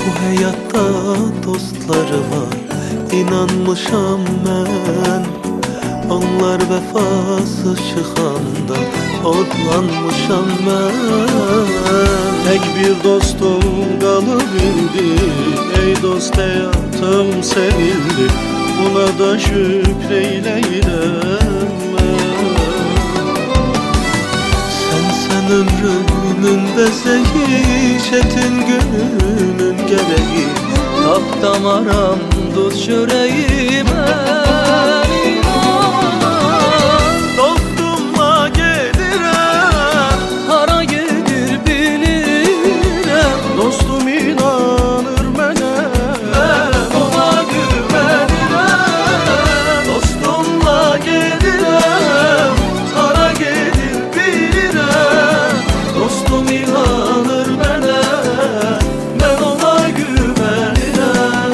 Bu hayatta dostları var, inanmışam mən. Onlar vəfasız çıxanda odlanmışam mən. Tek bir dostum qalıb indi, ey dost həyatım sənindir. Buna da şükr eyləyirəm mən. Sən ömrümün bəzəyi, çətin günümün gərəyi. Tapdamaram duz çörəyimə. Dostumla gedirəm, Hara gedir bilirəm. Dostum inanır mənə, mən ona güvənirəm. Dostumla gedirəm, hara gedir bilirəm. Dostum inanır mənə, mən ona güvənirəm.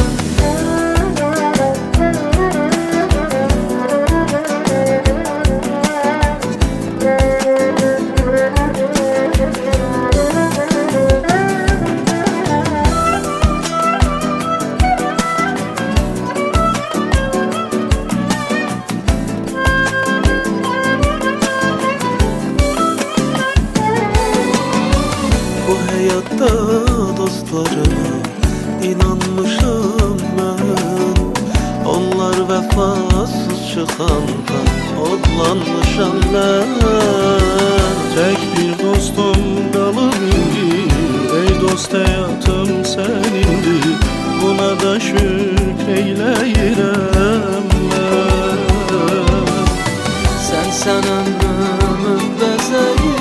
Bu hayatta dostlarıma inanmışam mən. Onlar vəfasız çıxanda odlanmışam mən. tek bir dostum qalıb indi, ey dost həyatım sənindir. Buna da şükr eyləyirəm mən. Sən ömrümün bəzəyi,